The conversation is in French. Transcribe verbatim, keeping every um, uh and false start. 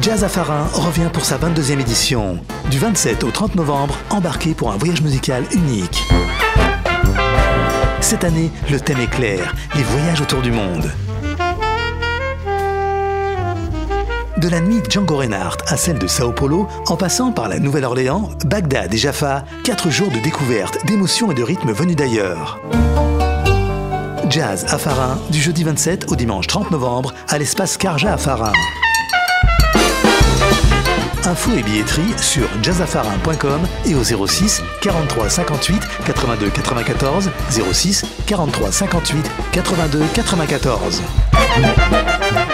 Jazz à Farin revient pour sa vingt-deuxième édition. Du vingt-sept au trente novembre, embarquez pour un voyage musical unique. Cette année, le thème est clair, les voyages autour du monde. De la nuit de Django Reinhardt à celle de Sao Paulo, en passant par la Nouvelle-Orléans, Bagdad et Jaffa, quatre jours de découvertes, d'émotions et de rythmes venus d'ailleurs. Jazz à Farin, du jeudi vingt-sept au dimanche trente novembre, à l'espace Carja à Farin. Infos et billetterie sur jazz à farin point com et au zéro six quarante-trois cinquante-huit quatre-vingt-deux quatre-vingt-quatorze, zéro six quarante-trois cinquante-huit quatre-vingt-deux quatre-vingt-quatorze.